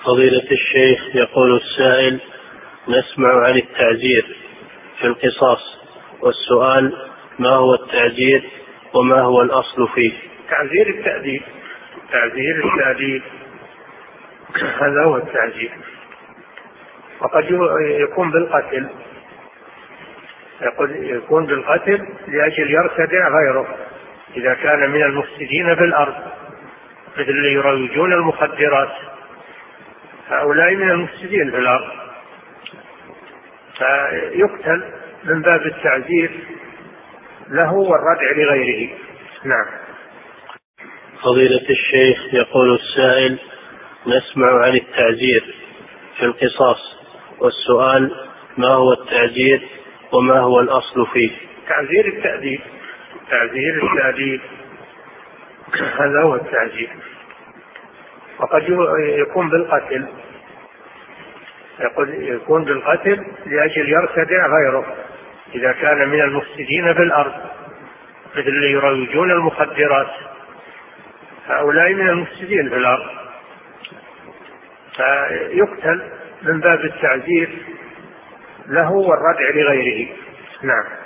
فضيلة الشيخ، يقول السائل: نسمع عن التعزير في القصاص، والسؤال: ما هو التعزير وما هو الأصل فيه؟ تعزير التأديب، تعزير التأديب هذا هو التعزير. وقد يكون بالقتل، يكون بالقتل لأجل يرتدع غيره إذا كان من المفسدين في الأرض، مثل اللي يروجون المخدرات، هؤلاء من المفسدين في الأرض، فيقتل من باب التعزير له والردع لغيره. نعم. فضيلة الشيخ، يقول السائل: نسمع عن التعزير في القصاص، والسؤال: ما هو التعزير وما هو الأصل فيه؟ تعزير التأديب، تعزير التأديب هذا هو التعزير. وقد يكون بالقتل، يكون بالقتل لأجل يرتدع غيره إذا كان من المفسدين في الأرض، مثل اللي يروجون المخدرات، هؤلاء من المفسدين في الأرض، فيقتل من باب التعزير له والردع لغيره. نعم.